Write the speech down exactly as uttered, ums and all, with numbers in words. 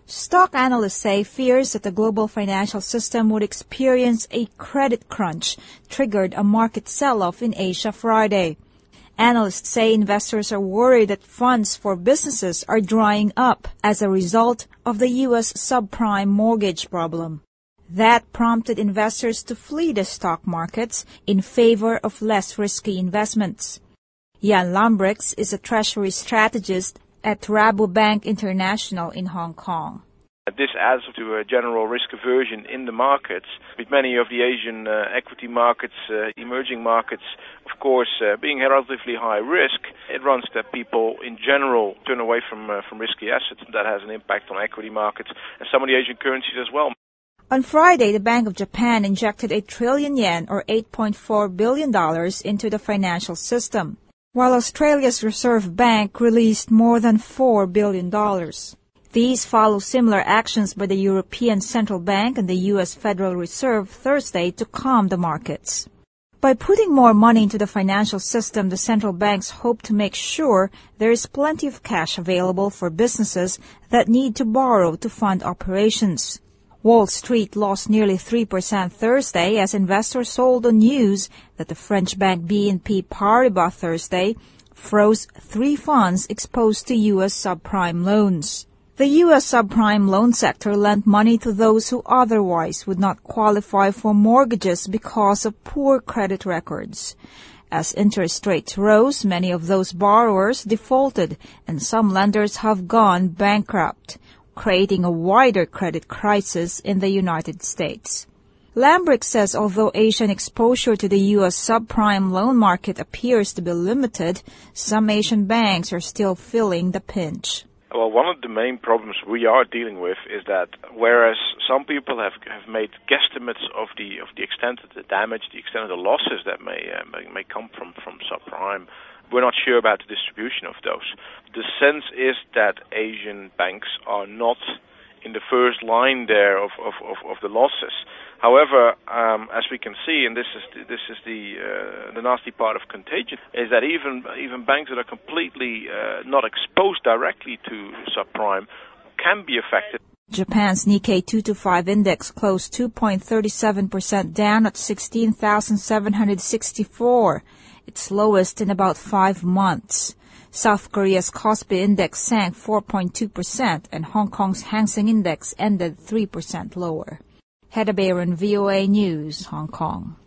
Stock analysts say fears that the global financial system would experience a credit crunch triggered a market sell-off in Asia Friday. Analysts say investors are worried that funds for businesses are drying up as a result of the U S subprime mortgage problem. That prompted investors to flee the stock markets in favor of less risky investments. Jan Lambrechts is a treasury strategist at Rabobank International in Hong Kong. This adds to a general risk aversion in the markets. With many of the Asian uh, equity markets, uh, emerging markets, of course, uh, being relatively high risk, it runs that people in general turn away from uh, from risky assets. That has an impact on equity markets and some of the Asian currencies as well. On Friday, the Bank of Japan injected a trillion yen or eight point four billion dollars into the financial system, while Australia's Reserve Bank released more than four billion dollars. These follow similar actions by the European Central Bank and the U S Federal Reserve Thursday to calm the markets. By putting more money into the financial system, the central banks hope to make sure there is plenty of cash available for businesses that need to borrow to fund operations. Wall Street lost nearly three percent Thursday as investors sold on news that the French bank B N P Paribas Thursday froze three funds exposed to U S subprime loans. The U S subprime loan sector lent money to those who otherwise would not qualify for mortgages because of poor credit records. As interest rates rose, many of those borrowers defaulted, and some lenders have gone bankrupt, creating a wider credit crisis in the United States. Lambrechts says although Asian exposure to the U S subprime loan market appears to be limited, some Asian banks are still feeling the pinch. Well, one of the main problems we are dealing with is that whereas some people have have made guesstimates of the of the extent of the damage, the extent of the losses that may uh, may, may come from, from subprime, we're not sure about the distribution of those. The sense is that Asian banks are not in the first line there of, of, of, of the losses. However, um, as we can see, and this is the, this is the uh, the nasty part of contagion, is that even even banks that are completely uh, not exposed directly to subprime can be affected. Japan's Nikkei two twenty-five index closed two point three seven percent down at sixteen thousand seven hundred sixty-four, its lowest in about five months. South Korea's Kospi index sank four point two percent, and Hong Kong's Hang Seng index ended three percent lower. Hedda Bayron, V O A News, Hong Kong.